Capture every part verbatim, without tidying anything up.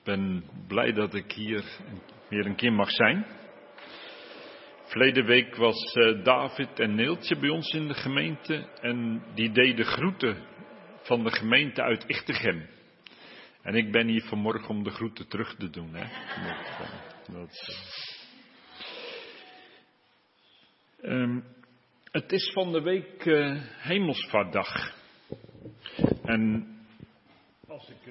ben blij dat ik hier weer een keer mag zijn. Verleden week was uh, David en Neeltje bij ons in de gemeente en die deden groeten van de gemeente uit Ichtegem. En ik ben hier vanmorgen om de groeten terug te doen. Hè. Dat, dat is, uh... um, het is van de week uh, Hemelsvaartdag. En als ik het,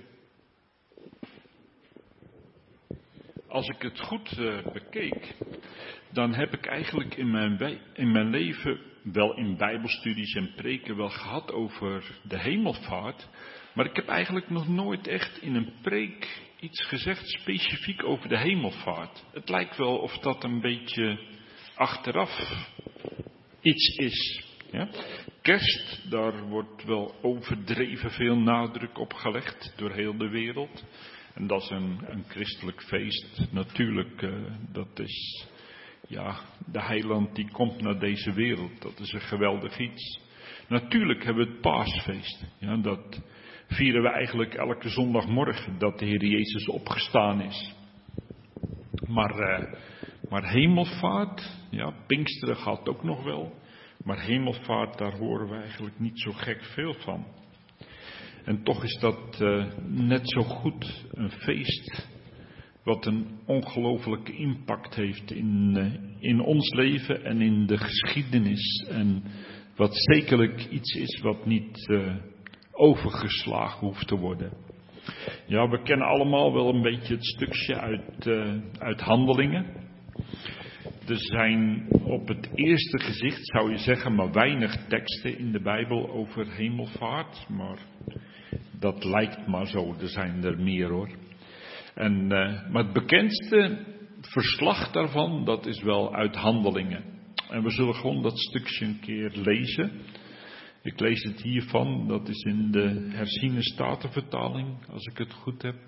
als ik het goed uh, bekeek, dan heb ik eigenlijk in mijn, in mijn leven wel in bijbelstudies en preken wel gehad over de hemelvaart. Maar ik heb eigenlijk nog nooit echt in een preek iets gezegd specifiek over de hemelvaart. Het lijkt wel of dat een beetje achteraf iets is. Ja? Kerst, daar wordt wel overdreven veel nadruk op gelegd door heel de wereld. En dat is een, een christelijk feest. Natuurlijk, uh, dat is ja, de heiland die komt naar deze wereld. Dat is een geweldig iets. Natuurlijk hebben we het paasfeest. Ja, dat vieren we eigenlijk elke zondagmorgen, dat de Heer Jezus opgestaan is. Maar, uh, maar hemelvaart, ja, Pinksteren gaat ook nog wel. Maar hemelvaart, daar horen we eigenlijk niet zo gek veel van. En toch is dat uh, net zo goed een feest wat een ongelofelijke impact heeft in, uh, in ons leven en in de geschiedenis. En wat zekerlijk iets is wat niet uh, overgeslagen hoeft te worden. Ja, we kennen allemaal wel een beetje het stukje uit, uh, uit Handelingen. Er zijn op het eerste gezicht, zou je zeggen, maar weinig teksten in de Bijbel over hemelvaart. Maar dat lijkt maar zo, er zijn er meer hoor. En, uh, maar het bekendste verslag daarvan, dat is wel uit Handelingen. En we zullen gewoon dat stukje een keer lezen. Ik lees het hiervan, dat is in de herziene statenvertaling, als ik het goed heb.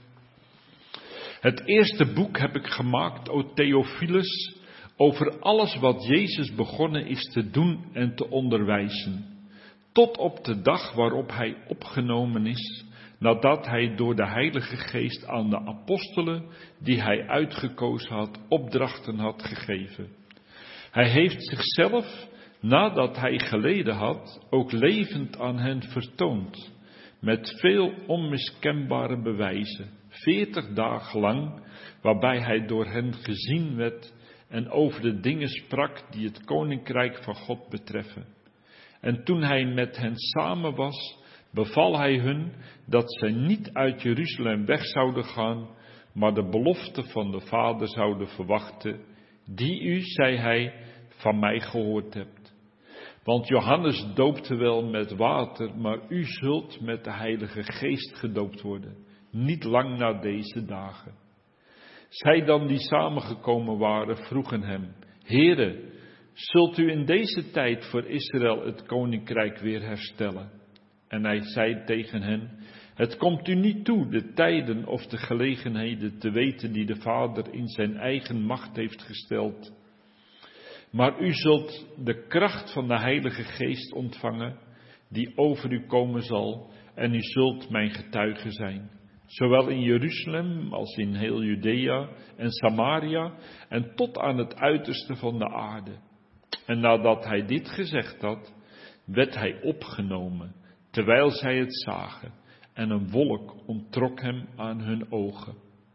Het eerste boek heb ik gemaakt, o Theophilus, over alles wat Jezus begonnen is te doen en te onderwijzen. Tot op de dag waarop hij opgenomen is, nadat hij door de Heilige Geest aan de apostelen, die hij uitgekozen had, opdrachten had gegeven. Hij heeft zichzelf, nadat hij geleden had, ook levend aan hen vertoond, met veel onmiskenbare bewijzen, veertig dagen lang, waarbij hij door hen gezien werd en over de dingen sprak die het koninkrijk van God betreffen. En toen hij met hen samen was, beval hij hun dat zij niet uit Jeruzalem weg zouden gaan, maar de belofte van de Vader zouden verwachten, die u, zei hij, van mij gehoord hebt. Want Johannes doopte wel met water, maar u zult met de Heilige Geest gedoopt worden, niet lang na deze dagen. Zij dan die samengekomen waren, vroegen hem, Heere, zult u in deze tijd voor Israël het koninkrijk weer herstellen? En hij zei tegen hen, het komt u niet toe de tijden of de gelegenheden te weten die de Vader in zijn eigen macht heeft gesteld. Maar u zult de kracht van de Heilige Geest ontvangen, die over u komen zal, en u zult mijn getuige zijn. Zowel in Jeruzalem als in heel Judea en Samaria en tot aan het uiterste van de aarde. En nadat hij dit gezegd had, werd hij opgenomen, terwijl zij het zagen, en een wolk onttrok hem aan hun ogen.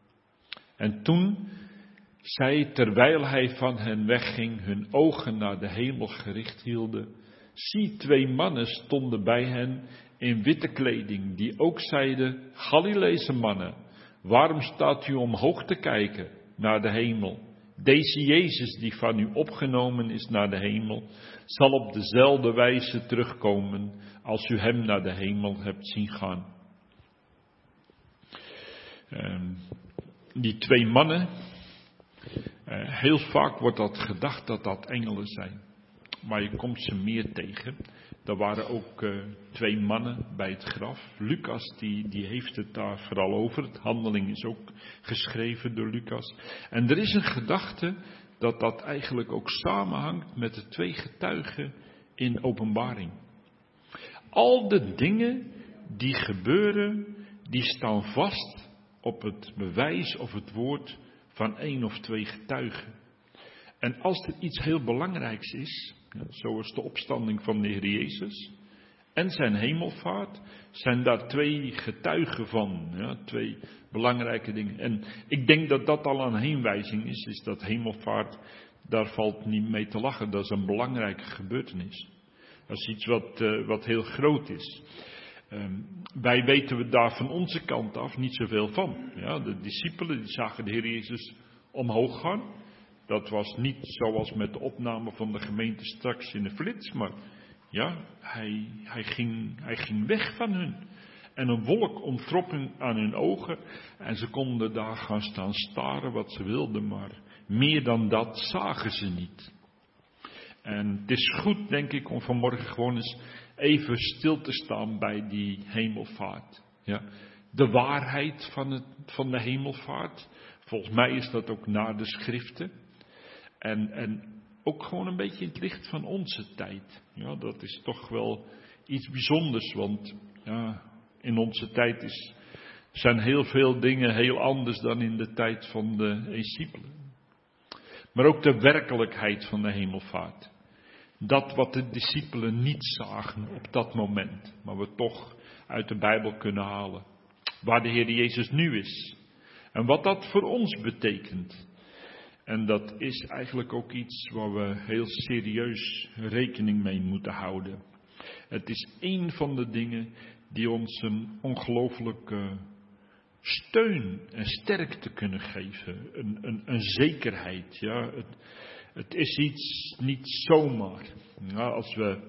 En toen zij, terwijl hij van hen wegging, hun ogen naar de hemel gericht hielden, zie, twee mannen stonden bij hen in witte kleding, die ook zeiden, Galileese mannen, waarom staat u omhoog te kijken naar de hemel? Deze Jezus die van u opgenomen is naar de hemel, zal op dezelfde wijze terugkomen als u hem naar de hemel hebt zien gaan. Uh, die twee mannen, uh, heel vaak wordt dat gedacht dat dat engelen zijn. Maar je komt ze meer tegen. Er waren ook uh, twee mannen bij het graf. Lucas die, die heeft het daar vooral over. Het handeling is ook geschreven door Lucas. En er is een gedachte dat dat eigenlijk ook samenhangt met de twee getuigen in Openbaring. Al de dingen die gebeuren, die staan vast op het bewijs of het woord van één of twee getuigen. En als er iets heel belangrijks is, ja, zoals de opstanding van de Heer Jezus en zijn hemelvaart, zijn daar twee getuigen van. Ja, twee belangrijke dingen. En ik denk dat dat al een heenwijzing is, is dat hemelvaart, daar valt niet mee te lachen. Dat is een belangrijke gebeurtenis. Dat is iets wat, uh, wat heel groot is. Um, wij weten we daar van onze kant af niet zoveel van. Ja, de discipelen die zagen de Heer Jezus omhoog gaan. Dat was niet zoals met de opname van de gemeente straks in de flits, maar ja, hij, hij, ging, hij ging weg van hun. En een wolk ontrok hun aan hun ogen en ze konden daar gaan staan staren wat ze wilden, maar meer dan dat zagen ze niet. En het is goed, denk ik, om vanmorgen gewoon eens even stil te staan bij die hemelvaart. Ja, de waarheid van, het, van de hemelvaart. Volgens mij is dat ook naar de schriften. En, en ook gewoon een beetje in het licht van onze tijd. Ja, dat is toch wel iets bijzonders, want ja, in onze tijd is, zijn heel veel dingen heel anders dan in de tijd van de discipelen. Maar ook de werkelijkheid van de hemelvaart. Dat wat de discipelen niet zagen op dat moment, maar we toch uit de Bijbel kunnen halen. Waar de Heer Jezus nu is. En wat dat voor ons betekent. En dat is eigenlijk ook iets waar we heel serieus rekening mee moeten houden. Het is een van de dingen die ons een ongelooflijke steun en sterkte kunnen geven. Een, een, een zekerheid. Ja. Het, het is iets niet zomaar. Ja, als we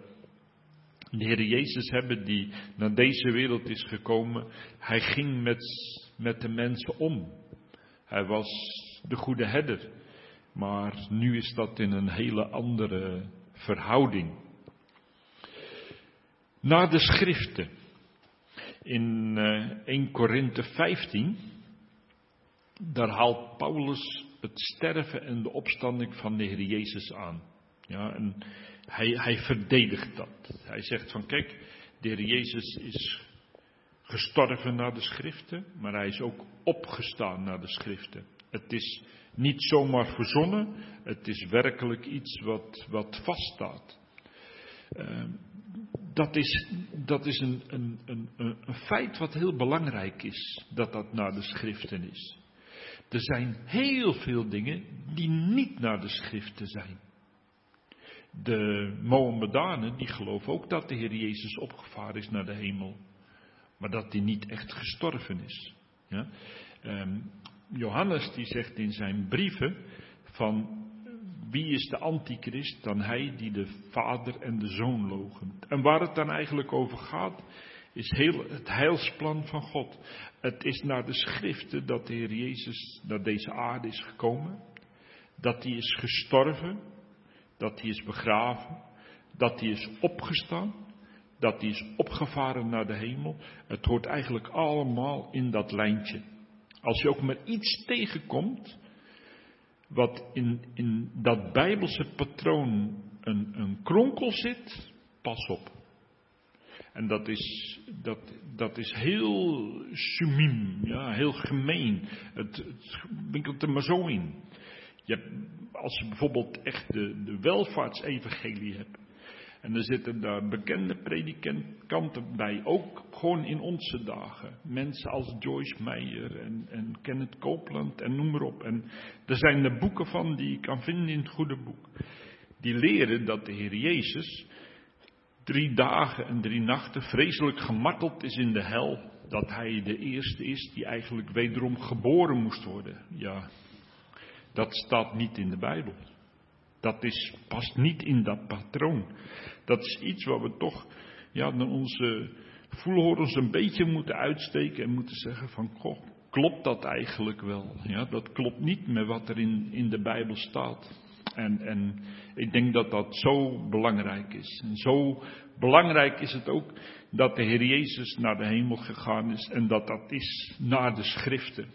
de Heer Jezus hebben die naar deze wereld is gekomen. Hij ging met, met de mensen om. Hij was de goede herder. Maar nu is dat in een hele andere verhouding. Naar de schriften. In uh, eerste Korinthe vijftien. Daar haalt Paulus het sterven en de opstanding van de Heer Jezus aan. Ja, en hij, hij verdedigt dat. Hij zegt van kijk, de Heer Jezus is gestorven naar de schriften. Maar hij is ook opgestaan naar de schriften. Het is niet zomaar verzonnen. Het is werkelijk iets wat, wat vaststaat. Uh, dat is, dat is een, een, een, een feit wat heel belangrijk is. Dat dat naar de schriften is. Er zijn heel veel dingen die niet naar de schriften zijn. De Mohammedanen die geloven ook dat de Heer Jezus opgevaren is naar de hemel. Maar dat hij niet echt gestorven is. Ja? Um, Johannes die zegt in zijn brieven van wie is de antichrist dan hij die de vader en de zoon loochent. En waar het dan eigenlijk over gaat is heel het heilsplan van God. Het is naar de schriften dat de Heer Jezus naar deze aarde is gekomen. Dat hij is gestorven. Dat hij is begraven. Dat hij is opgestaan. Dat hij is opgevaren naar de hemel. Het hoort eigenlijk allemaal in dat lijntje. Als je ook maar iets tegenkomt wat in, in dat Bijbelse patroon een, een kronkel zit, pas op. En dat is, dat, dat is heel sumiem, ja, heel gemeen. Het, het winkelt er maar zo in. Je hebt, als je bijvoorbeeld echt de, de welvaartsevangelie hebt. En er zitten daar bekende predikanten bij, ook gewoon in onze dagen. Mensen als Joyce Meyer en, en Kenneth Copeland en noem maar op. En er zijn er boeken van die je kan vinden in het goede boek. Die leren dat de Heer Jezus drie dagen en drie nachten vreselijk gemarteld is in de hel. Dat hij de eerste is die eigenlijk wederom geboren moest worden. Ja, dat staat niet in de Bijbel. Dat is, past niet in dat patroon. Dat is iets waar we toch ja, onze voelhorens een beetje moeten uitsteken en moeten zeggen van, goh, klopt dat eigenlijk wel? Ja, dat klopt niet met wat er in, in de Bijbel staat. En, en ik denk dat dat zo belangrijk is. En zo belangrijk is het ook dat de Heer Jezus naar de hemel gegaan is en dat dat is naar de schriften.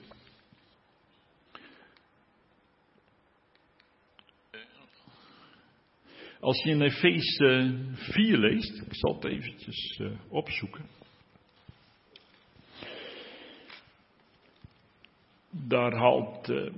Als je in Efeze vier leest, ik zal het eventjes uh, opzoeken. daar haalt uh,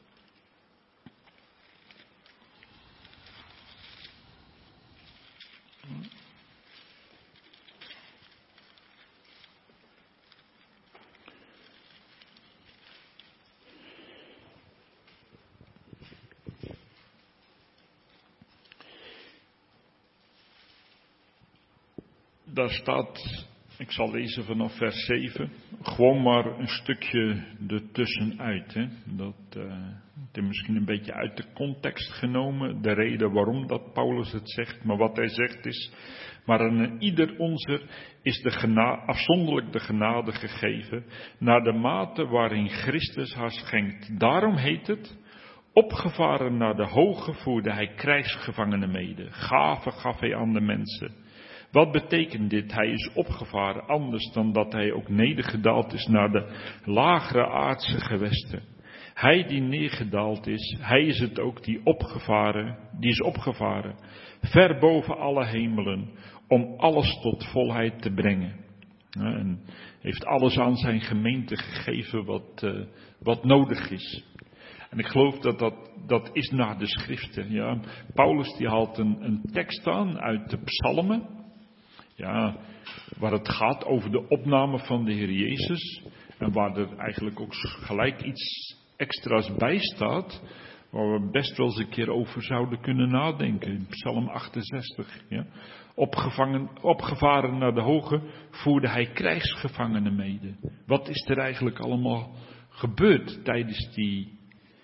daar staat, ik zal lezen vanaf vers zeven, gewoon maar een stukje ertussenuit. Hè. Dat uh, het is misschien een beetje uit de context genomen, de reden waarom dat Paulus het zegt. Maar wat hij zegt is, maar aan ieder onzer is de gena- afzonderlijk de genade gegeven, naar de mate waarin Christus haar schenkt. Daarom heet het, opgevaren naar de hoge voerde hij krijgsgevangenen mede. Gaven gaf hij aan de mensen. Wat betekent dit? Hij is opgevaren, anders dan dat hij ook nedergedaald is naar de lagere aardse gewesten. Hij die neergedaald is, hij is het ook die opgevaren, die is opgevaren, ver boven alle hemelen, om alles tot volheid te brengen. Ja, en heeft alles aan zijn gemeente gegeven wat, uh, wat nodig is. En ik geloof dat dat, dat is naar de schriften. Ja. Paulus die haalt een, een tekst aan uit de psalmen. Ja, waar het gaat over de opname van de Heer Jezus. En waar er eigenlijk ook gelijk iets extra's bij staat. Waar we best wel eens een keer over zouden kunnen nadenken. In Psalm achtenzestig. Ja. Opgevangen, opgevaren naar de hoge voerde hij krijgsgevangenen mede. Wat is er eigenlijk allemaal gebeurd tijdens die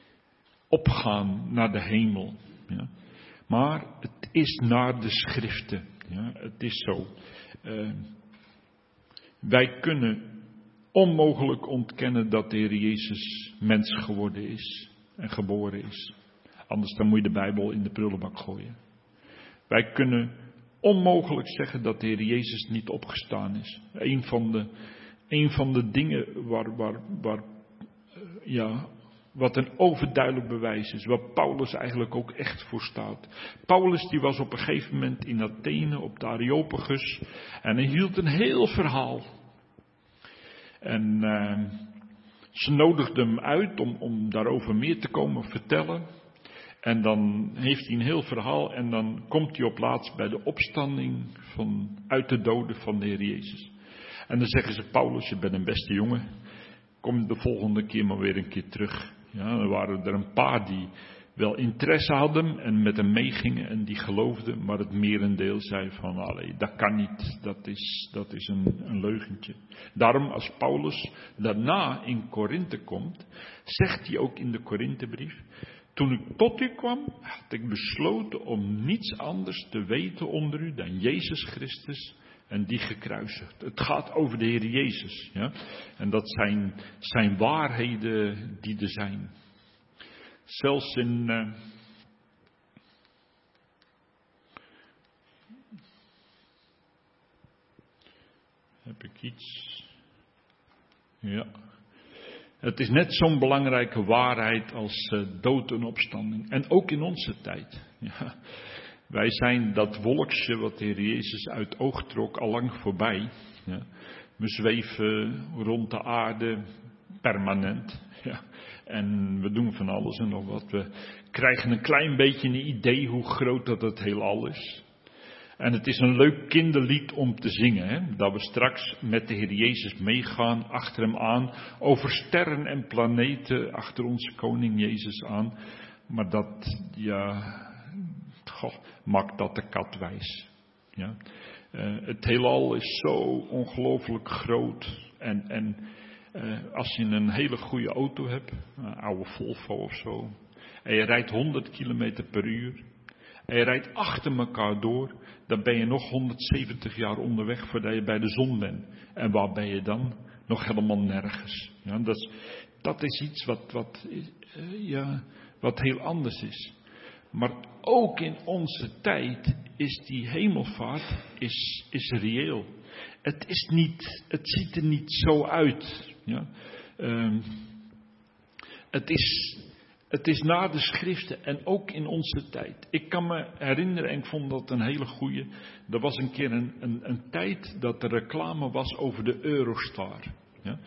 opgaan naar de hemel? Ja. Maar het is naar de schriften. Ja, het is zo. Uh, wij kunnen onmogelijk ontkennen dat de Heer Jezus mens geworden is en geboren is. Anders dan moet je de Bijbel in de prullenbak gooien. Wij kunnen onmogelijk zeggen dat de Heer Jezus niet opgestaan is. Een van de, een van de dingen waar, waar, waar uh, ja, wat een overduidelijk bewijs is. Waar Paulus eigenlijk ook echt voor staat. Paulus die was op een gegeven moment in Athene op de Areopagus. En hij hield een heel verhaal. En uh, ze nodigden hem uit om, om daarover meer te komen vertellen. En dan heeft hij een heel verhaal. En dan komt hij op laatst bij de opstanding van, uit de doden van de Heer Jezus. En dan zeggen ze, Paulus, je bent een beste jongen. Kom de volgende keer maar weer een keer terug. Ja, er waren er een paar die wel interesse hadden en met hem meegingen en die geloofden. Maar het merendeel zei van, allee, dat kan niet, dat is, dat is een, een leugentje. Daarom als Paulus daarna in Korinthe komt, zegt hij ook in de Korinthebrief. Toen ik tot u kwam, had ik besloten om niets anders te weten onder u dan Jezus Christus en die gekruisigd. Het gaat over de Heer Jezus. Ja? En dat zijn, zijn waarheden die er zijn. Zelfs in... Uh, heb ik iets... Ja. Het is net zo'n belangrijke waarheid als uh, dood en opstanding. En ook in onze tijd. Ja. Wij zijn dat wolkje wat de Heer Jezus uit oog trok al lang voorbij. Ja. We zweven rond de aarde permanent. Ja. En we doen van alles en nog wat. We krijgen een klein beetje een idee hoe groot dat het heelal is. En het is een leuk kinderlied om te zingen. Hè? Dat we straks met de Heer Jezus meegaan, achter hem aan. Over sterren en planeten, achter onze koning Jezus aan. Maar dat, ja, goh, maakt dat de kat wijs. Ja? Uh, het heelal is zo ongelooflijk groot. En, en uh, als je een hele goede auto hebt, een oude Volvo of zo. En je rijdt honderd kilometer per uur. En je rijdt achter elkaar door, dan ben je nog honderdzeventig jaar onderweg voordat je bij de zon bent. En waar ben je dan? Nog helemaal nergens. Ja, dat, is, dat is iets wat, wat, uh, ja, wat heel anders is. Maar ook in onze tijd is die hemelvaart is, is reëel. Het, is niet, het ziet er niet zo uit. Ja. Uh, het is... Het is na de schriften en ook in onze tijd. Ik kan me herinneren, en ik vond dat een hele goeie. Er was een keer een, een, een tijd dat er reclame was over de Eurostar. Ja?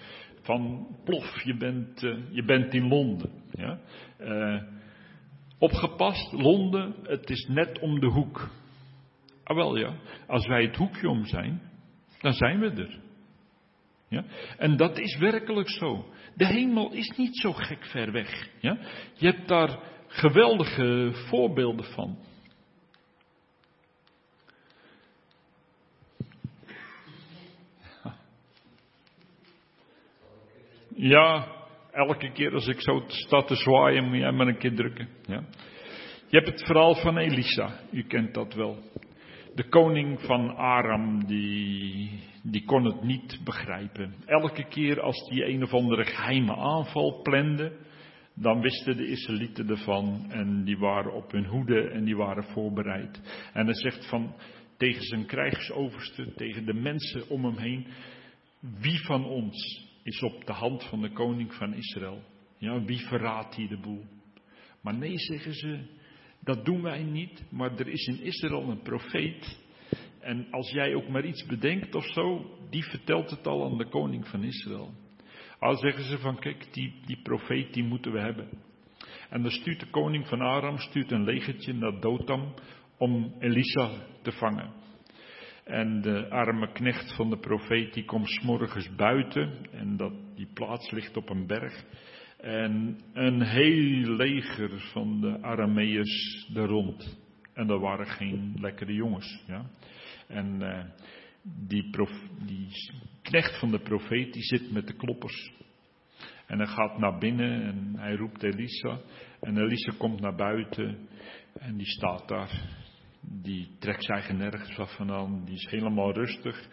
van plof, je bent, uh, je bent in Londen. Ja? Uh, opgepast, Londen, het is net om de hoek. Ah wel ja, als wij het hoekje om zijn, dan zijn we er. Ja? En dat is werkelijk zo. De hemel is niet zo gek ver weg. Ja? Je hebt daar geweldige voorbeelden van. Ja, elke keer als ik zo sta te zwaaien, moet jij maar een keer drukken. Ja? Je hebt het verhaal van Elisa, u kent dat wel. De koning van Aram, die, die kon het niet begrijpen. Elke keer als die een of andere geheime aanval plande, dan wisten de Israëlieten ervan en die waren op hun hoede en die waren voorbereid. En hij zegt van tegen zijn krijgsoverste, tegen de mensen om hem heen, wie van ons is op de hand van de koning van Israël? Ja, wie verraadt hier de boel? Maar nee, zeggen ze, dat doen wij niet, maar er is in Israël een profeet. En als jij ook maar iets bedenkt of zo, die vertelt het al aan de koning van Israël. Al zeggen ze van, kijk, die, die profeet die moeten we hebben. En dan stuurt de koning van Aram stuurt een legertje naar Dotam om Elisa te vangen. En de arme knecht van de profeet die komt 's morgens buiten. En dat, die plaats ligt op een berg. En een heel leger van de Arameërs er rond. En dat waren geen lekkere jongens. Ja. En uh, die, prof, die knecht van de profeet die zit met de kloppers. En hij gaat naar binnen en hij roept Elisa. En Elisa komt naar buiten en die staat daar. Die trekt zijn eigen nergens af vandaan. Die is helemaal rustig.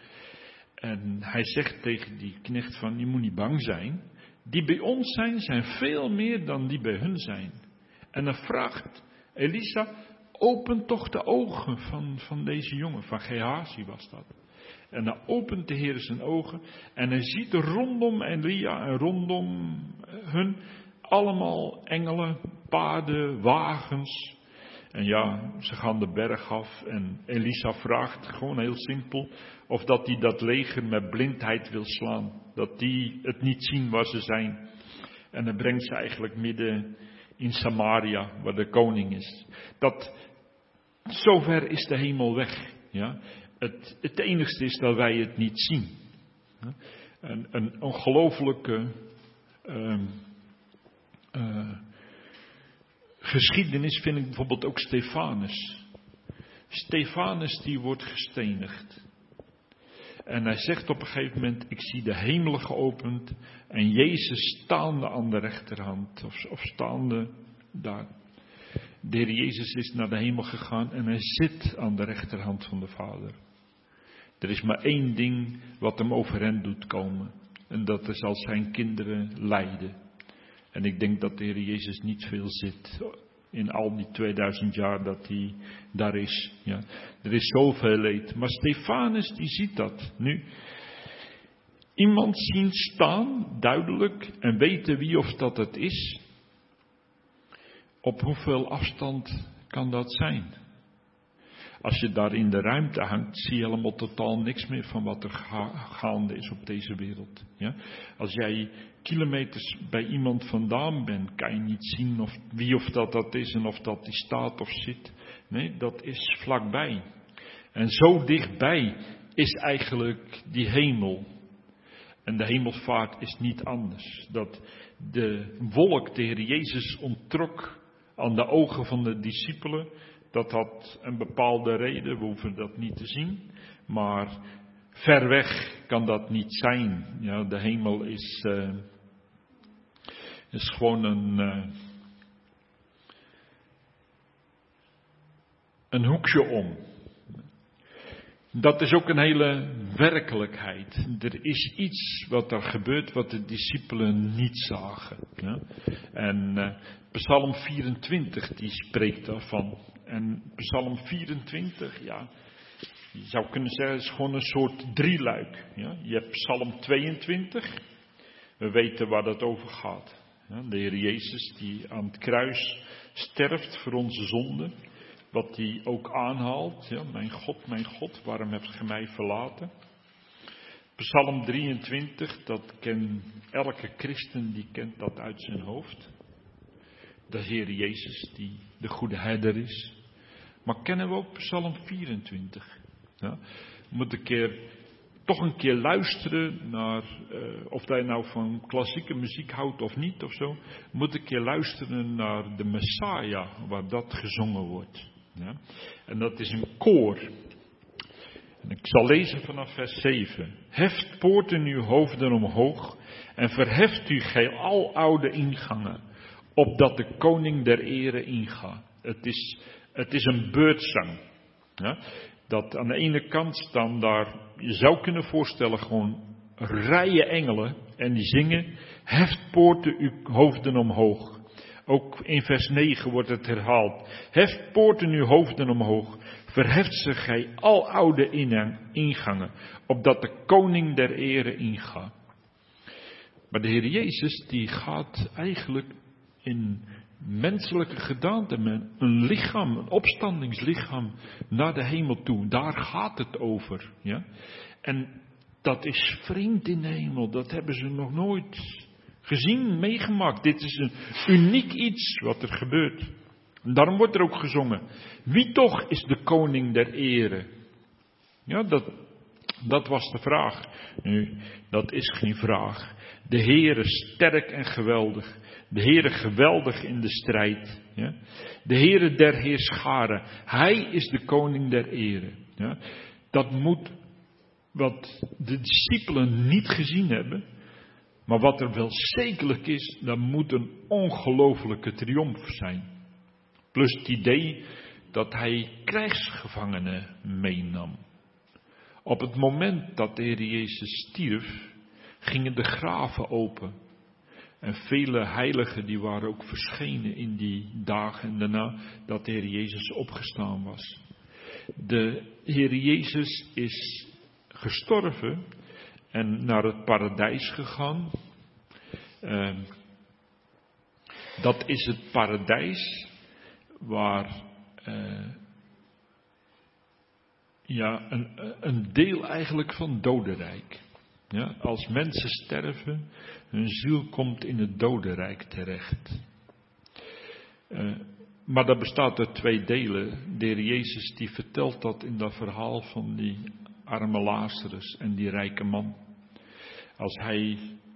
En hij zegt tegen die knecht van, je moet niet bang zijn. Die bij ons zijn, zijn veel meer dan die bij hun zijn. En dan vraagt Elisa, open toch de ogen van, van deze jongen. Van Gehazi was dat. En dan opent de Heer zijn ogen. En hij ziet rondom Elia en rondom hun allemaal engelen, paarden, wagens. En ja, ze gaan de berg af en Elisa vraagt, gewoon heel simpel, of dat hij dat leger met blindheid wil slaan. Dat die het niet zien waar ze zijn. En dan brengt ze eigenlijk midden in Samaria, waar de koning is. Dat, zover is de hemel weg. Ja? Het, het enigste is dat wij het niet zien. Een, een ongelooflijke uh, uh, geschiedenis vind ik bijvoorbeeld ook Stefanus. Stefanus die wordt gestenigd. En hij zegt op een gegeven moment, ik zie de hemelen geopend en Jezus staande aan de rechterhand. Of, of staande daar. De Heer Jezus is naar de hemel gegaan en hij zit aan de rechterhand van de Vader. Er is maar één ding wat hem overeind doet komen. En dat is als zijn kinderen lijden. En ik denk dat de Heer Jezus niet veel zit in al die tweeduizend jaar dat hij daar is. Ja. Er is zoveel leed. Maar Stefanus die ziet dat nu. Iemand zien staan, duidelijk, en weten wie of dat het is. Op hoeveel afstand kan dat zijn? Als je daar in de ruimte hangt, zie je helemaal totaal niks meer van wat er ga- gaande is op deze wereld. Ja? Als jij kilometers bij iemand vandaan bent, kan je niet zien of, wie of dat dat is en of dat die staat of zit. Nee, dat is vlakbij. En zo dichtbij is eigenlijk die hemel. En de hemelvaart is niet anders. Dat de wolk de Heer Jezus onttrok aan de ogen van de discipelen. Dat had een bepaalde reden, we hoeven dat niet te zien. Maar ver weg kan dat niet zijn. Ja, de hemel is, uh, is gewoon een, uh, een hoekje om. Dat is ook een hele werkelijkheid. Er is iets wat er gebeurt wat de discipelen niet zagen. Ja? En uh, Psalm vierentwintig die spreekt daarvan. En Psalm vierentwintig, ja, je zou kunnen zeggen, is gewoon een soort drieluik. Ja? Je hebt Psalm tweeëntwintig, we weten waar dat over gaat. Ja? De Heer Jezus die aan het kruis sterft voor onze zonden. Wat hij ook aanhaalt, ja, mijn God, mijn God, waarom hebt gij mij verlaten? Psalm drieëntwintig, dat kent elke christen, die kent dat uit zijn hoofd. De Heer Jezus, die de goede herder is. Maar kennen we ook Psalm vierentwintig? Ja? We moeten een keer, toch een keer luisteren naar, uh, of hij nou van klassieke muziek houdt of niet of zo. We moeten een keer luisteren naar de Messiah, waar dat gezongen wordt. Ja? En dat is een koor. En ik zal lezen vanaf vers zeven. Heft poorten uw hoofden omhoog en verheft u gij aloude ingangen, opdat de koning der ere inga. Het is, het is een beurtzang. Ja? Dat aan de ene kant staan daar, je zou kunnen voorstellen, gewoon rijen engelen. En die zingen, heft poorten uw hoofden omhoog. Ook in vers negen wordt het herhaald. Heft poorten uw hoofden omhoog. Verheft ze gij aloude ingangen, opdat de koning der ere inga. Maar de Heer Jezus, die gaat eigenlijk in menselijke gedaante, met een lichaam, een opstandingslichaam, naar de hemel toe. Daar gaat het over. Ja? En dat is vreemd in de hemel. Dat hebben ze nog nooit gezien, meegemaakt. Dit is een uniek iets wat er gebeurt. En daarom wordt er ook gezongen. Wie toch is de koning der ere? Ja, dat, dat was de vraag. Nu, dat is geen vraag. De Heere sterk en geweldig. De Heere geweldig in de strijd. Ja? De Heere der heerscharen. Hij is de koning der ere. Ja? Dat moet wat de discipelen niet gezien hebben. Maar wat er wel zekerlijk is, dat moet een ongelofelijke triomf zijn. Plus het idee dat hij krijgsgevangenen meenam. Op het moment dat de Heer Jezus stierf, gingen de graven open. En vele heiligen die waren ook verschenen in die dagen daarna dat de Heer Jezus opgestaan was. De Heer Jezus is gestorven en naar het paradijs gegaan. Uh, dat is het paradijs waar uh, ja, een, een deel eigenlijk van dodenrijk. Ja, als mensen sterven, hun ziel komt in het dodenrijk terecht. Uh, maar dat bestaat uit twee delen. De Heer Jezus die vertelt dat in dat verhaal van die arme Lazarus en die rijke man. Als hij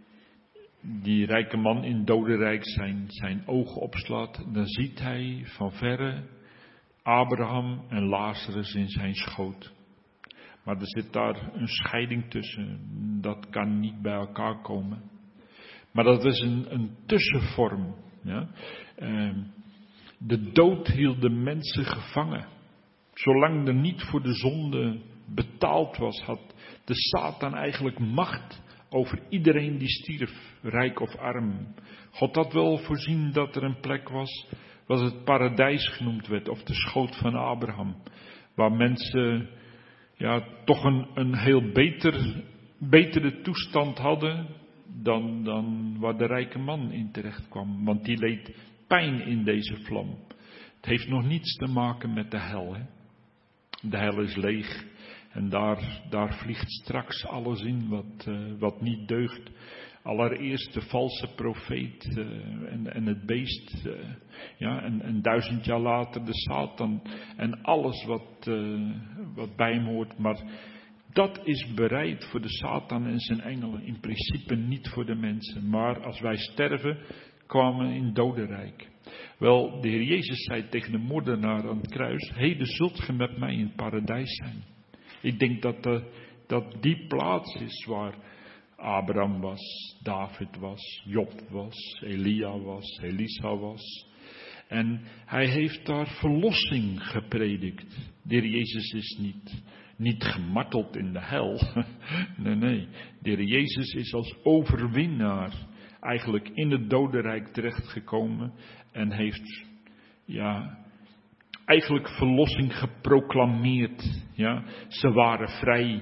die rijke man in het dodenrijk zijn, zijn ogen opslaat, dan ziet hij van verre Abraham en Lazarus in zijn schoot. Maar er zit daar een scheiding tussen. Dat kan niet bij elkaar komen. Maar dat is een, een tussenvorm. Ja? Uh, de dood hield de mensen gevangen. Zolang er niet voor de zonde betaald was, had de Satan eigenlijk macht over iedereen die stierf, rijk of arm. God had wel voorzien dat er een plek was, wat het paradijs genoemd werd, of de schoot van Abraham. Waar mensen ja, toch een, een heel beter, betere toestand hadden dan, dan waar de rijke man in terecht kwam. Want die leed pijn in deze vlam. Het heeft nog niets te maken met de hel. Hè? De hel is leeg. En daar, daar vliegt straks alles in wat, uh, wat niet deugt. Allereerst de valse profeet uh, en, en het beest. Uh, ja, en, en duizend jaar later de Satan. En alles wat, uh, wat bij hem hoort. Maar dat is bereid voor de Satan en zijn engelen. In principe niet voor de mensen. Maar als wij sterven, kwamen we in het dodenrijk. Wel, de Heer Jezus zei tegen de moordenaar aan het kruis: heden zult ge met mij in het paradijs zijn. Ik denk dat, de, dat die plaats is waar Abraham was, David was, Job was, Elia was, Elisa was. En hij heeft daar verlossing gepredikt. De Heer Jezus is niet, niet gemarteld in de hel. Nee, nee. De Heer Jezus is als overwinnaar eigenlijk in het dodenrijk terechtgekomen en heeft, ja, eigenlijk verlossing geproclameerd. Ja. Ze waren vrij.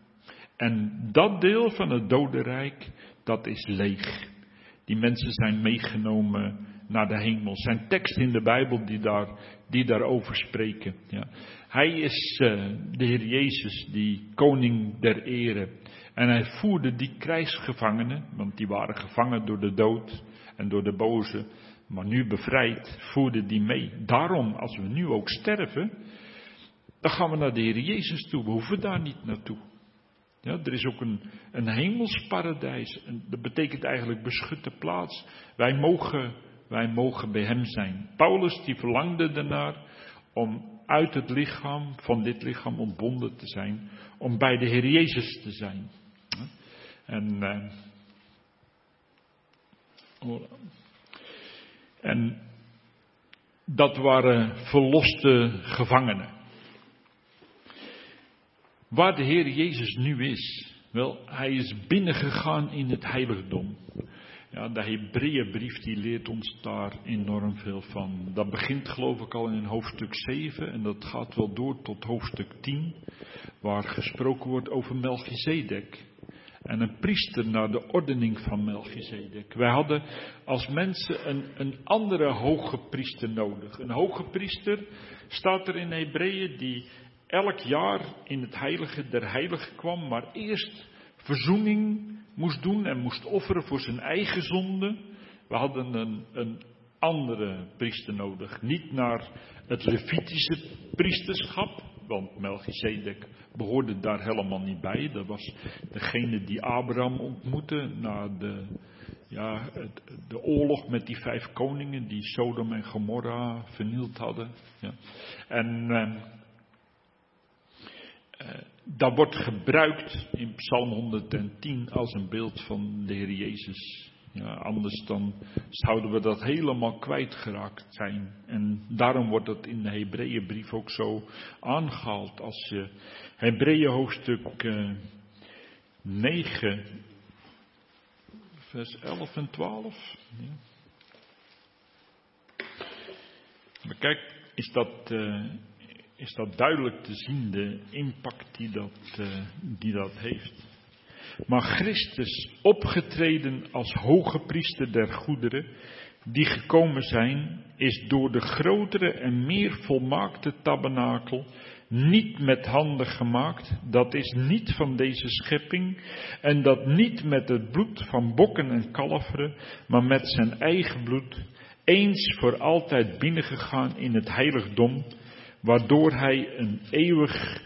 En dat deel van het dodenrijk, dat is leeg. Die mensen zijn meegenomen naar de hemel. Er zijn teksten in de Bijbel die, daar, die daarover spreken. Ja. Hij is uh, de Heer Jezus, die koning der ere. En hij voerde die krijgsgevangenen, want die waren gevangen door de dood en door de boze, maar nu bevrijd, voerde die mee. Daarom, als we nu ook sterven, dan gaan we naar de Heer Jezus toe. We hoeven daar niet naartoe. Ja, er is ook een, een hemels paradijs. En dat betekent eigenlijk beschutte plaats. Wij mogen, wij mogen bij hem zijn. Paulus die verlangde ernaar om uit het lichaam, van dit lichaam ontbonden te zijn. Om bij de Heer Jezus te zijn. En, uh, en dat waren verloste gevangenen. Waar de Heer Jezus nu is, wel, hij is binnengegaan in het heiligdom. Ja, de Hebreeënbrief die leert ons daar enorm veel van. Dat begint geloof ik al in hoofdstuk zeven en dat gaat wel door tot hoofdstuk tien, waar gesproken wordt over Melchizedek. En een priester naar de ordening van Melchizedek. Wij hadden als mensen een, een andere hoge priester nodig. Een hoge priester staat er in Hebreeën die elk jaar in het heilige der heiligen kwam, maar eerst verzoening moest doen en moest offeren voor zijn eigen zonde. We hadden een, een andere priester nodig. Niet naar het Levitische priesterschap, want Melchizedek behoorde daar helemaal niet bij. Dat was degene die Abraham ontmoette na de, ja, het, de oorlog met die vijf koningen die Sodom en Gomorra vernield hadden. Ja. En uh, uh, dat wordt gebruikt in Psalm honderdtien als een beeld van de Heer Jezus. Ja, anders dan zouden we dat helemaal kwijtgeraakt zijn. En daarom wordt dat in de Hebreeënbrief ook zo aangehaald. Als je Hebreeën hoofdstuk uh, negen, vers elf en twaalf. Ja. Maar kijk, is dat, uh, is dat duidelijk te zien, de impact die dat, uh, die dat heeft. Maar Christus, opgetreden als hoge priester der goederen, die gekomen zijn, is door de grotere en meer volmaakte tabernakel, niet met handen gemaakt, dat is niet van deze schepping, en dat niet met het bloed van bokken en kalveren, maar met zijn eigen bloed, eens voor altijd binnengegaan in het heiligdom, waardoor hij een, eeuwig,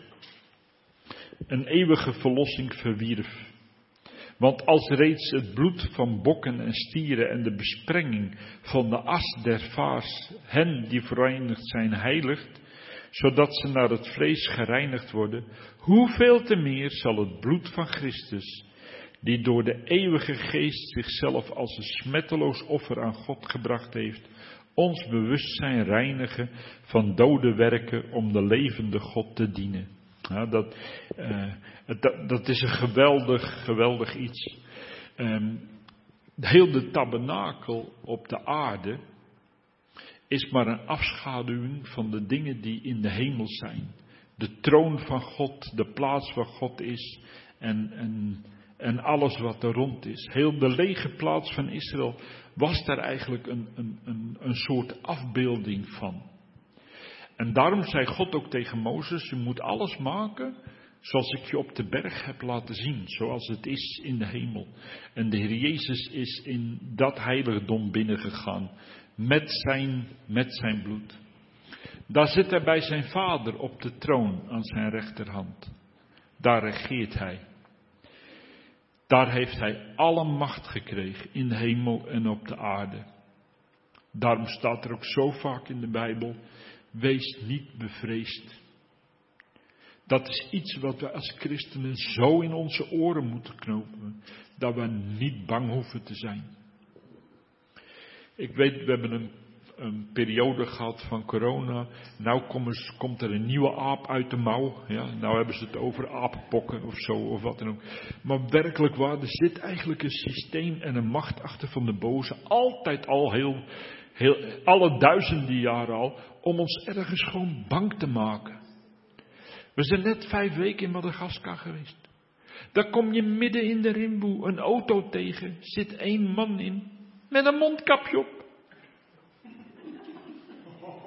een eeuwige verlossing verwierf. Want als reeds het bloed van bokken en stieren en de besprenging van de as der vaars hen die verenigd zijn heiligt, zodat ze naar het vlees gereinigd worden, hoeveel te meer zal het bloed van Christus, die door de eeuwige geest zichzelf als een smetteloos offer aan God gebracht heeft, ons bewustzijn reinigen van dode werken om de levende God te dienen. Ja, dat, uh, dat, dat is een geweldig, geweldig iets. Um, heel de tabernakel op de aarde is maar een afschaduwing van de dingen die in de hemel zijn. De troon van God, de plaats waar God is en, en, en alles wat er rond is. Heel de lege plaats van Israël was daar eigenlijk een, een, een, een soort afbeelding van. En daarom zei God ook tegen Mozes, je moet alles maken zoals ik je op de berg heb laten zien, zoals het is in de hemel. En de Heer Jezus is in dat heiligdom binnengegaan met zijn, met zijn bloed. Daar zit hij bij zijn vader op de troon aan zijn rechterhand. Daar regeert hij. Daar heeft hij alle macht gekregen in de hemel en op de aarde. Daarom staat er ook zo vaak in de Bijbel, wees niet bevreesd. Dat is iets wat we als christenen zo in onze oren moeten knopen, dat we niet bang hoeven te zijn. Ik weet, we hebben een, een periode gehad van corona. Nou komt er een nieuwe aap uit de mouw. Ja, nou hebben ze het over apenpokken of zo of wat dan ook. Maar werkelijk waar, er zit eigenlijk een systeem en een macht achter van de boze. Altijd al heel, heel alle duizenden jaren al. Om ons ergens gewoon bang te maken. We zijn net vijf weken in Madagaskar geweest. Daar kom je midden in de rimboe een auto tegen. Zit één man in. Met een mondkapje op.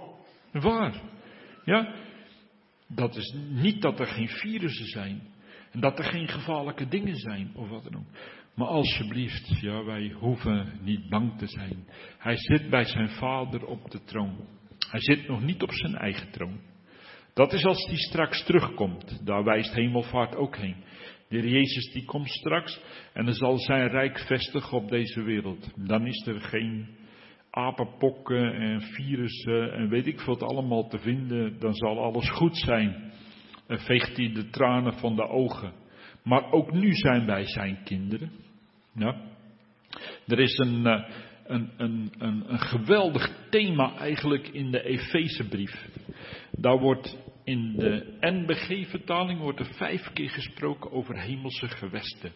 Waar? Ja? Dat is niet dat er geen virussen zijn. En dat er geen gevaarlijke dingen zijn, of wat dan ook. Maar alsjeblieft, ja, wij hoeven niet bang te zijn. Hij zit bij zijn Vader op de troon. Hij zit nog niet op zijn eigen troon. Dat is als hij straks terugkomt. Daar wijst hemelvaart ook heen. De Heer Jezus die komt straks en dan zal zijn rijk vestigen op deze wereld. Dan is er geen apenpokken en virussen en weet ik veel allemaal te vinden. Dan zal alles goed zijn. En veegt hij de tranen van de ogen. Maar ook nu zijn wij zijn kinderen. Ja. Er is een, een, een, een, een geweldig thema eigenlijk in de Efezebrief. Daar wordt in de N B G-vertaling wordt er vijf keer gesproken over hemelse gewesten.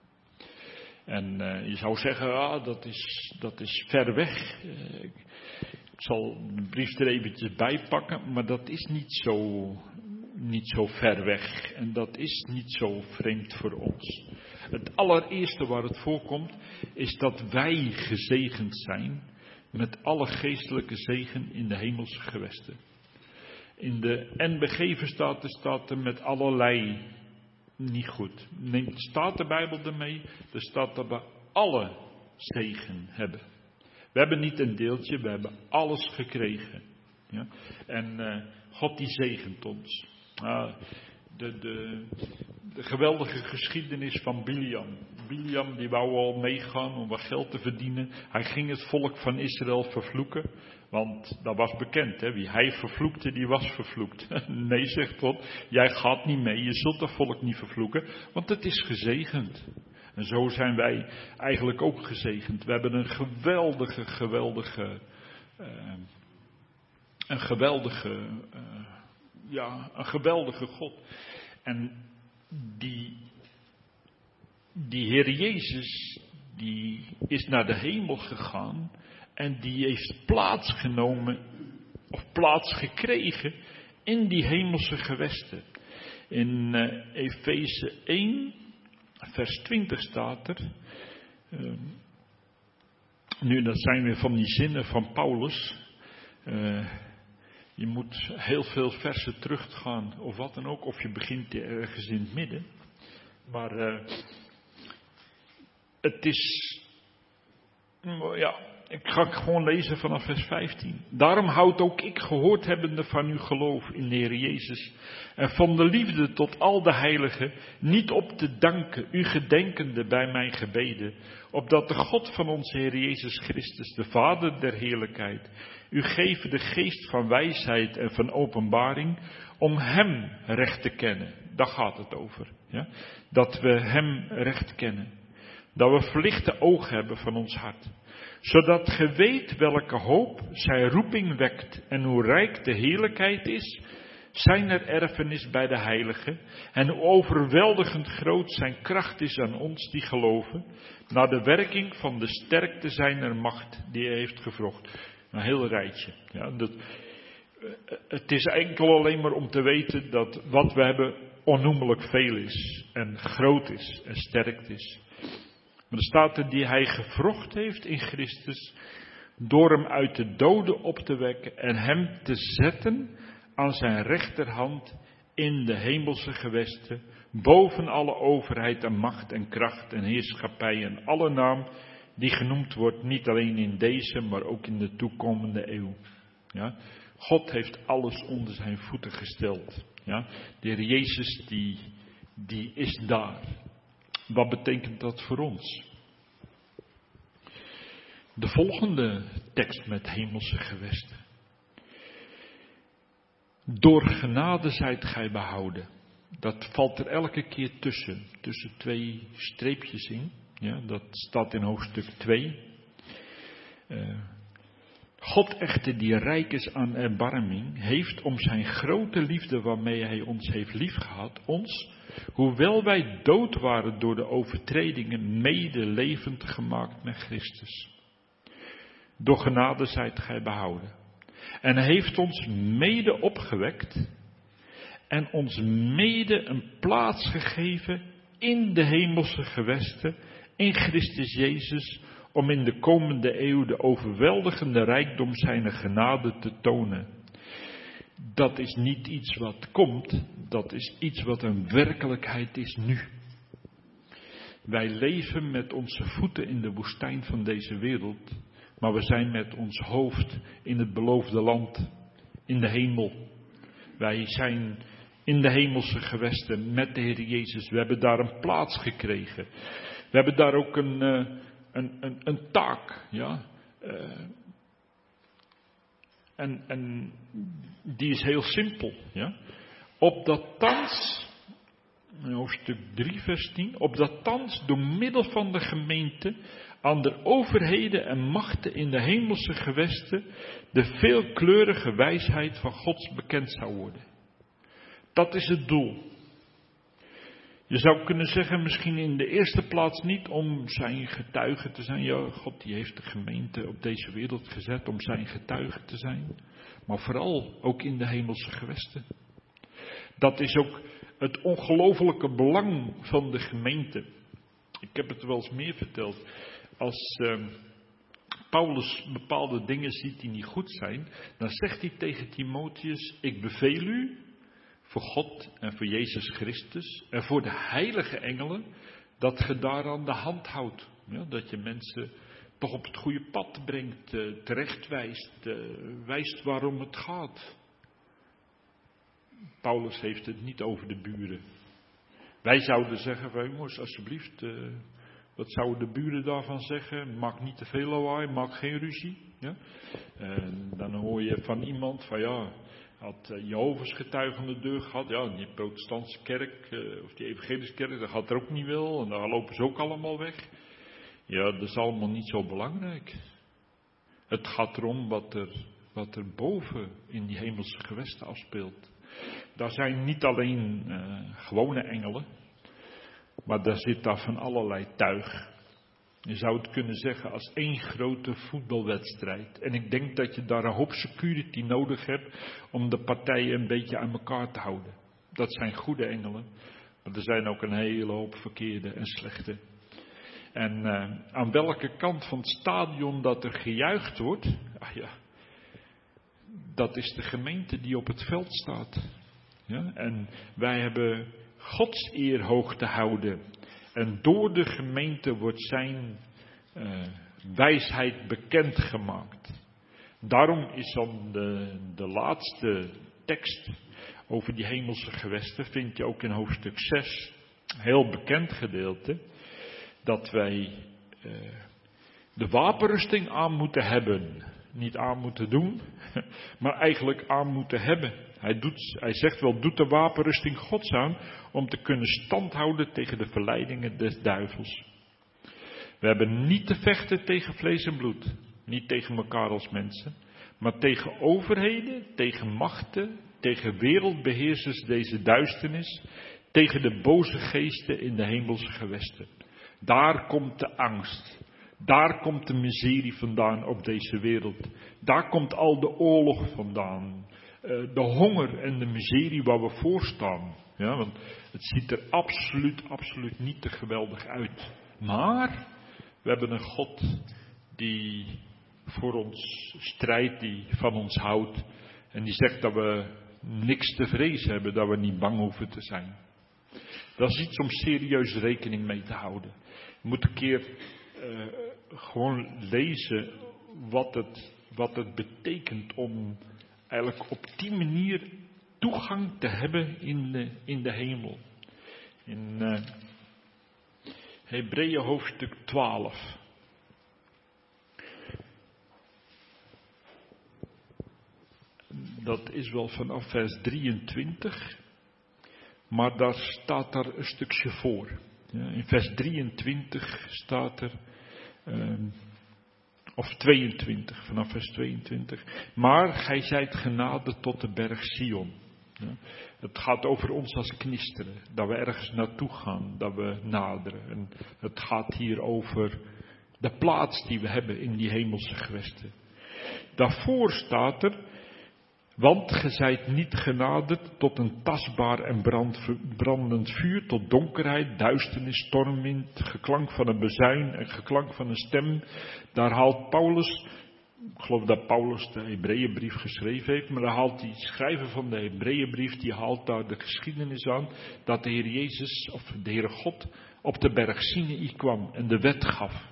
En uh, je zou zeggen, ah, dat is, dat is ver weg. Uh, ik zal de brief er eventjes bij pakken, maar dat is niet zo, niet zo ver weg. En dat is niet zo vreemd voor ons. Het allereerste waar het voorkomt, is dat wij gezegend zijn met alle geestelijke zegen in de hemelse gewesten. In de N B G-verstaten staat er met allerlei niet goed. Neem de Statenbijbel ermee, er staat dat we alle zegen hebben. We hebben niet een deeltje, we hebben alles gekregen. Ja? En uh, God die zegent ons. Uh, de, de, de geweldige geschiedenis van Biliam. Biliam die wou al meegaan om wat geld te verdienen. Hij ging het volk van Israël vervloeken. Want dat was bekend, hè? Wie hij vervloekte, die was vervloekt. Nee, zegt God, jij gaat niet mee, je zult dat volk niet vervloeken, want het is gezegend. En zo zijn wij eigenlijk ook gezegend. We hebben een geweldige, geweldige, uh, een geweldige, uh, ja, een geweldige God. En die, die Heer Jezus, die is naar de hemel gegaan. En die heeft plaatsgenomen, of plaats gekregen, in die hemelse gewesten. In uh, Efeze één, vers twintig staat er. Uh, nu, dat zijn weer van die zinnen van Paulus. Uh, je moet heel veel versen teruggaan, of wat dan ook. Of je begint ergens in het midden. Maar uh, het is... Ja... Ik ga gewoon lezen vanaf vers vijftien. Daarom houd ook ik gehoord hebbende van uw geloof in de Heer Jezus. En van de liefde tot al de heiligen. Niet op te danken, u gedenkende bij mijn gebeden. Opdat de God van onze Heer Jezus Christus, de Vader der heerlijkheid. U geven de geest van wijsheid en van openbaring. Om hem recht te kennen. Daar gaat het over. Ja? Dat we hem recht kennen. Dat we verlichte oog hebben van ons hart. Zodat ge weet welke hoop zijn roeping wekt en hoe rijk de heerlijkheid is, zijn er erfenis bij de heiligen, en hoe overweldigend groot zijn kracht is aan ons die geloven, naar de werking van de sterkte zijner macht die hij heeft gevrocht. Een heel rijtje. Ja, dat, het is enkel alleen maar om te weten dat wat we hebben onnoemelijk veel is, en groot is, en sterk is. Maar er staat er die hij gevrocht heeft in Christus, door hem uit de doden op te wekken en hem te zetten aan zijn rechterhand in de hemelse gewesten, boven alle overheid en macht en kracht en heerschappij en alle naam die genoemd wordt, niet alleen in deze, maar ook in de toekomende eeuw. Ja? God heeft alles onder zijn voeten gesteld. Ja? De Heer Jezus die, die is daar. Wat betekent dat voor ons? De volgende tekst met hemelse gewesten. Door genade zijt gij behouden. Dat valt er elke keer tussen. Tussen twee streepjes in. Ja, dat staat in hoofdstuk twee. Uh, God echter die rijk is aan erbarming, heeft om zijn grote liefde waarmee hij ons heeft liefgehad, ons, hoewel wij dood waren door de overtredingen, mede levend gemaakt met Christus. Door genade zijt gij behouden. En hij heeft ons mede opgewekt en ons mede een plaats gegeven in de hemelse gewesten, in Christus Jezus, om in de komende eeuw de overweldigende rijkdom zijner genade te tonen. dat is niet iets wat komt, dat is iets wat een werkelijkheid is nu. Wij leven met onze voeten in de woestijn van deze wereld, maar we zijn met ons hoofd in het beloofde land, in de hemel. Wij zijn in de hemelse gewesten met de Heer Jezus. We hebben daar een plaats gekregen. We hebben daar ook een, uh, een, een, een taak. Ja? Uh, en, en die is heel simpel. Ja? Opdat thans, hoofdstuk drie vers tien, opdat thans door middel van de gemeente aan de overheden en machten in de hemelse gewesten de veelkleurige wijsheid van Gods bekend zou worden. Dat is het doel. Je zou kunnen zeggen, misschien in de eerste plaats niet om zijn getuige te zijn. Ja, God die heeft de gemeente op deze wereld gezet om zijn getuige te zijn. Maar vooral ook in de hemelse gewesten. Dat is ook het ongelofelijke belang van de gemeente. Ik heb het wel eens meer verteld. Als uh, Paulus bepaalde dingen ziet die niet goed zijn, dan zegt hij tegen Timotheus, ik beveel u voor God en voor Jezus Christus en voor de heilige engelen, dat je daaraan de hand houdt. Ja, dat je mensen toch op het goede pad brengt, uh, terechtwijst, uh, wijst waarom het gaat. Paulus heeft het niet over de buren. Wij zouden zeggen, van, jongens, alsjeblieft, uh, wat zouden de buren daarvan zeggen? Maak niet te veel lawaai, maak geen ruzie. Ja? En dan hoor je van iemand van ja, had uh, Jehovah's getuige aan de deur gehad. Ja, die protestantse kerk, uh, of die evangelische kerk, dat gaat er ook niet wel. En daar lopen ze ook allemaal weg. Ja, dat is allemaal niet zo belangrijk. Het gaat erom wat er, wat er boven in die hemelse gewesten afspeelt. Daar zijn niet alleen uh, gewone engelen, maar daar zit daar van allerlei tuig. Je zou het kunnen zeggen als één grote voetbalwedstrijd. En ik denk dat je daar een hoop security nodig hebt om de partijen een beetje aan elkaar te houden. Dat zijn goede engelen, maar er zijn ook een hele hoop verkeerde en slechte. En uh, aan welke kant van het stadion dat er gejuicht wordt, ah ja, dat is de gemeente die op het veld staat. Ja? En wij hebben Gods eer hoog te houden. En door de gemeente wordt zijn uh, wijsheid bekendgemaakt. Daarom is dan de, de laatste tekst over die hemelse gewesten, vind je ook in hoofdstuk zes, heel bekend gedeelte, dat wij uh, de wapenrusting aan moeten hebben. Niet aan moeten doen, maar eigenlijk aan moeten hebben. Hij, doet, hij zegt wel, doet de wapenrusting Gods aan om te kunnen standhouden tegen de verleidingen des duivels. We hebben niet te vechten tegen vlees en bloed. Niet tegen elkaar als mensen. Maar tegen overheden, tegen machten, tegen wereldbeheersers deze duisternis. Tegen de boze geesten in de hemelse gewesten. Daar komt de angst. Daar komt de miserie vandaan op deze wereld. Daar komt al de oorlog vandaan. Uh, de honger en de miserie waar we voor staan. Ja, want het ziet er absoluut, absoluut niet te geweldig uit. Maar we hebben een God die voor ons strijdt, die van ons houdt. En die zegt dat we niks te vrezen hebben, dat we niet bang hoeven te zijn. Dat is iets om serieus rekening mee te houden. Je moet een keer uh, gewoon lezen wat het, wat het betekent om eigenlijk op die manier toegang te hebben in de, in de hemel. In uh, Hebreeën hoofdstuk twaalf. Dat is wel vanaf vers drieëntwintig. Maar daar staat daar een stukje voor. Ja, in vers drieëntwintig staat er... Uh, Of tweeëntwintig, vanaf vers tweeëntwintig. Maar gij zijt genade tot de berg Sion. Ja, het gaat over ons als knisteren. Dat we ergens naartoe gaan, dat we naderen. En het gaat hier over de plaats die we hebben in die hemelse gewesten. Daarvoor staat er... Want ge zijt niet genaderd tot een tastbaar en brand, brandend vuur, tot donkerheid, duisternis, stormwind, geklank van een bezuin en geklank van een stem. Daar haalt Paulus ik geloof dat Paulus de Hebreeënbrief geschreven heeft, maar dan haalt die schrijver van de Hebreeënbrief, die haalt daar de geschiedenis aan, dat de Heer Jezus, of de Heere God, op de berg Sinaï kwam en de wet gaf.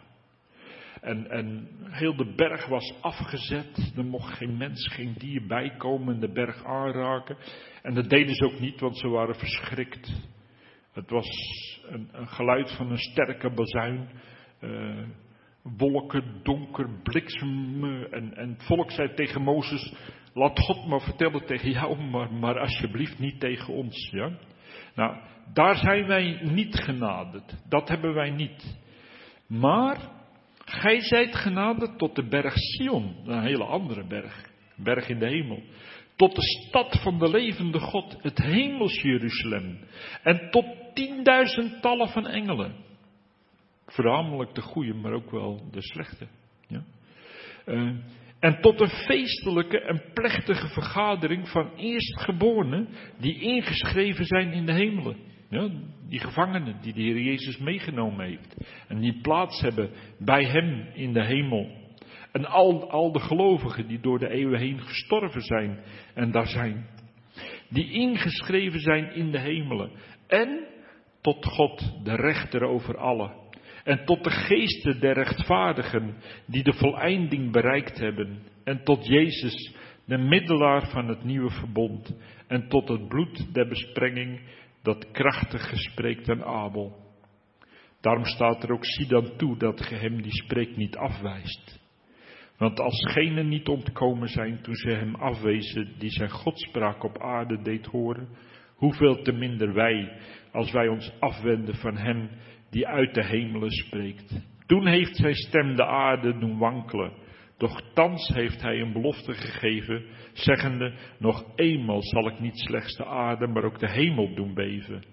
En, en heel de berg was afgezet, er mocht geen mens, geen dier bijkomen en de berg aanraken. En dat deden ze ook niet, want ze waren verschrikt. Het was een, een geluid van een sterke bazuin. Uh, wolken, donker, bliksem. En, en het volk zei tegen Mozes, laat God maar vertellen tegen jou, maar, maar alsjeblieft niet tegen ons. Ja? Nou, daar zijn wij niet genaderd. Dat hebben wij niet. Maar gij zijt genaderd tot de berg Sion, een hele andere berg. Een berg in de hemel. Tot de stad van de levende God, het hemels Jeruzalem. En tot tienduizendtallen van engelen. Voornamelijk de goede, maar ook wel de slechte. Ja? Uh, en tot een feestelijke en plechtige vergadering van eerstgeborenen die ingeschreven zijn in de hemelen. Ja, die gevangenen die de Heer Jezus meegenomen heeft. En die plaats hebben bij hem in de hemel. En al, al de gelovigen die door de eeuwen heen gestorven zijn en daar zijn. Die ingeschreven zijn in de hemelen. En tot God, de rechter over allen. En tot de geesten der rechtvaardigen die de voleinding bereikt hebben. En tot Jezus, de middelaar van het nieuwe verbond. En tot het bloed der besprenging dat krachtig spreekt aan Abel. Daarom staat er ook, zie dan toe dat ge hem die spreekt niet afwijst. Want als genen niet ontkomen zijn toen ze hem afwezen die zijn godspraak op aarde deed horen, hoeveel te minder wij, als wij ons afwenden van hem die uit de hemelen spreekt. Toen heeft zijn stem de aarde doen wankelen. Doch thans heeft hij een belofte gegeven, zeggende, nog eenmaal zal ik niet slechts de aarde, maar ook de hemel doen beven.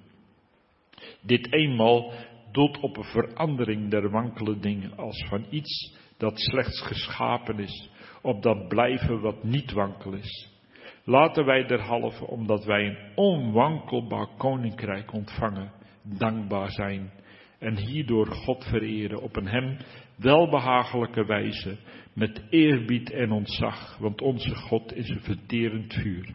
Dit eenmaal doelt op een verandering der wankele dingen, als van iets dat slechts geschapen is, op dat blijven wat niet wankel is. Laten wij derhalve, omdat wij een onwankelbaar koninkrijk ontvangen, dankbaar zijn en hierdoor God vereren op een hem welbehagelijke wijze, met eerbied en ontzag, want onze God is een verterend vuur.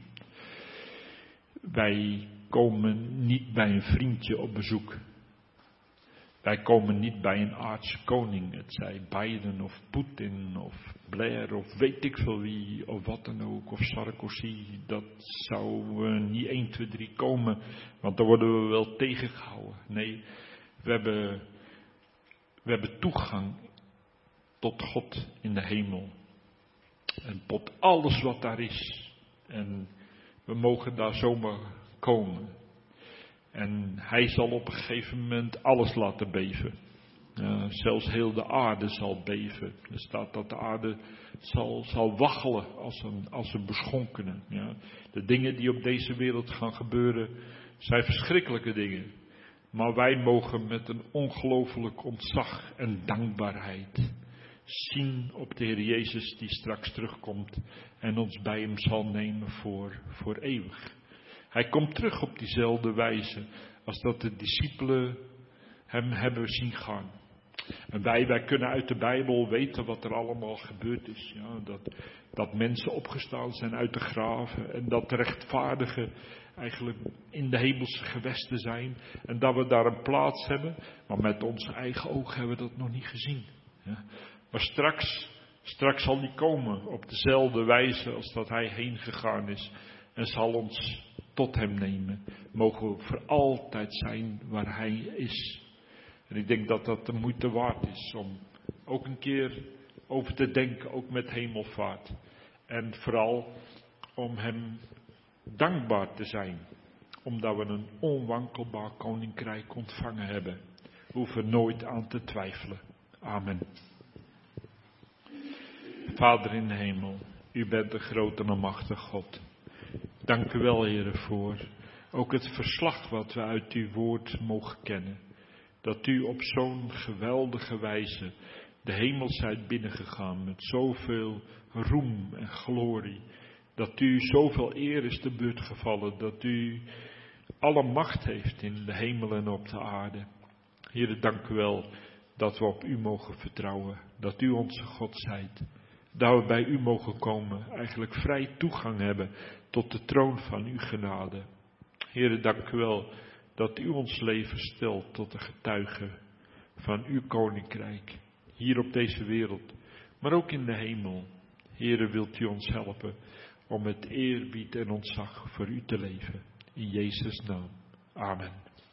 Wij komen niet bij een vriendje op bezoek. Wij komen niet bij een aardse koning, het zij Biden of Poetin of Blair of weet ik veel wie of wat dan ook, of Sarkozy. Dat zou uh, niet één, twee, drie komen, want dan worden we wel tegengehouden. Nee, we hebben, we hebben toegang tot God in de hemel. En tot alles wat daar is. En we mogen daar zomaar komen. En hij zal op een gegeven moment alles laten beven. Uh, zelfs heel de aarde zal beven. Er staat dat de aarde zal, zal waggelen als een, als een beschonkene. Ja. De dingen die op deze wereld gaan gebeuren zijn verschrikkelijke dingen. Maar wij mogen met een ongelooflijk ontzag en dankbaarheid zien op de Heer Jezus die straks terugkomt en ons bij hem zal nemen voor, voor eeuwig. Hij komt terug op diezelfde wijze als dat de discipelen hem hebben zien gaan. En wij, wij kunnen uit de Bijbel weten wat er allemaal gebeurd is. Ja, dat, dat mensen opgestaan zijn uit de graven en dat de rechtvaardigen eigenlijk in de hemelse gewesten zijn. En dat we daar een plaats hebben, maar met onze eigen ogen hebben we dat nog niet gezien. Ja. Maar straks, straks zal die komen op dezelfde wijze als dat hij heen gegaan is. En zal ons tot hem nemen. Mogen we voor altijd zijn waar hij is. En ik denk dat dat de moeite waard is om ook een keer over te denken, ook met hemelvaart. En vooral om hem dankbaar te zijn. Omdat we een onwankelbaar koninkrijk ontvangen hebben. We hoeven nooit aan te twijfelen. Amen. Vader in de hemel, u bent de grote en machtige God. Dank u wel, Heere, voor ook het verslag wat we uit uw woord mogen kennen. Dat u op zo'n geweldige wijze de hemel zijt binnengegaan met zoveel roem en glorie. Dat u zoveel eer is te beurt gevallen. Dat u alle macht heeft in de hemel en op de aarde. Heere, dank u wel dat we op u mogen vertrouwen. Dat u onze God zijt. Dat we bij u mogen komen. Eigenlijk vrij toegang hebben tot de troon van uw genade. Heere, dank u wel dat u ons leven stelt tot een getuige van uw koninkrijk. Hier op deze wereld, maar ook in de hemel. Heere, wilt u ons helpen om met eerbied en ontzag voor u te leven. In Jezus' naam. Amen.